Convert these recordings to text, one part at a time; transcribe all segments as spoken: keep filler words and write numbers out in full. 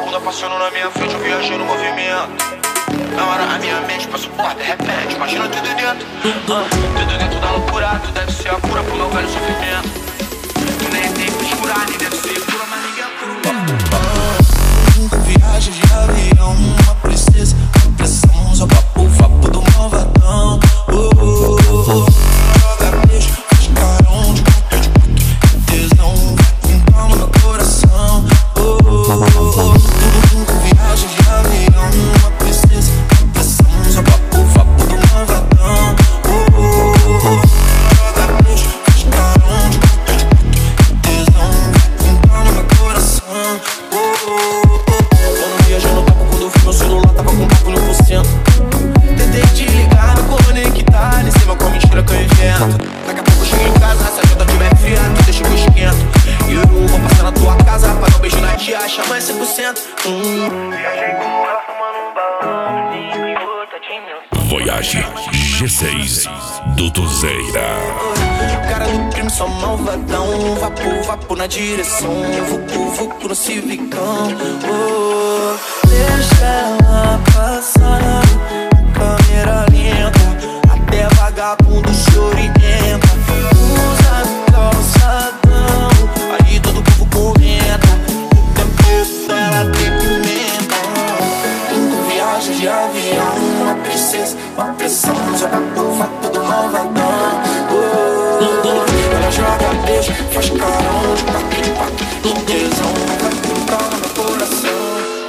bunda passando na minha frente, eu viajei no movimento. Na hora a minha mente passou por de repente, imagina tudo dentro. uh, Tudo dentro da loucura, tu deve ser a cura pro meu velho sofrimento. Tu nem tem que escurar, nem deve ser pura, mas ninguém é puro. Viagem de avião, uma princesa, uma pressão, só papo, vapo do malvadão. uh, uh, uh. Joga beijo, faz carão de qualquer tipo, tesão, vai com calma no coração. uh, uh, uh. Viagem de avião, uma princesa, uma pressão, só papo, vapo do malvadão. uh, uh, uh. Joga beijo, faz carão de qualquer tipo, tesão, vai com calma no coração. uh, uh, uh. Viajando papo quando vi meu celular, tava com papo no por cento. Tentei te ligar, me conectar, em cima com mentira que eu invento. Daqui a pouco eu chego em casa, se a janta tiver fria, tu deixa que eu esquento. E eu vou passar na tua casa, pra dar um beijo na tia, chama é cem por cento. hum. Viajei com ela, fumando um balão, em outra dimensão. Voyage G seis do Tuzeira. Cara do crime, só malvadão. Vapo, vapo na direção. Vucu, vucu no civicão. oh. Deixa ela passar, câmera lenta, até vagabundo se orienta. Usa calçadão, aí todo povo comenta. O tempero dela tem pimenta. Indo viagem de avião, uma princesa, uma pressão, só papo, vapo do malvadão. oh, oh. Ela joga beijo, faz carão de papo de papo, de tesão, vai com calma no coração.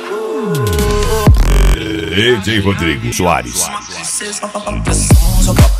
D J Rodrigo Soares. Uma princesa, uma pressão, só papo.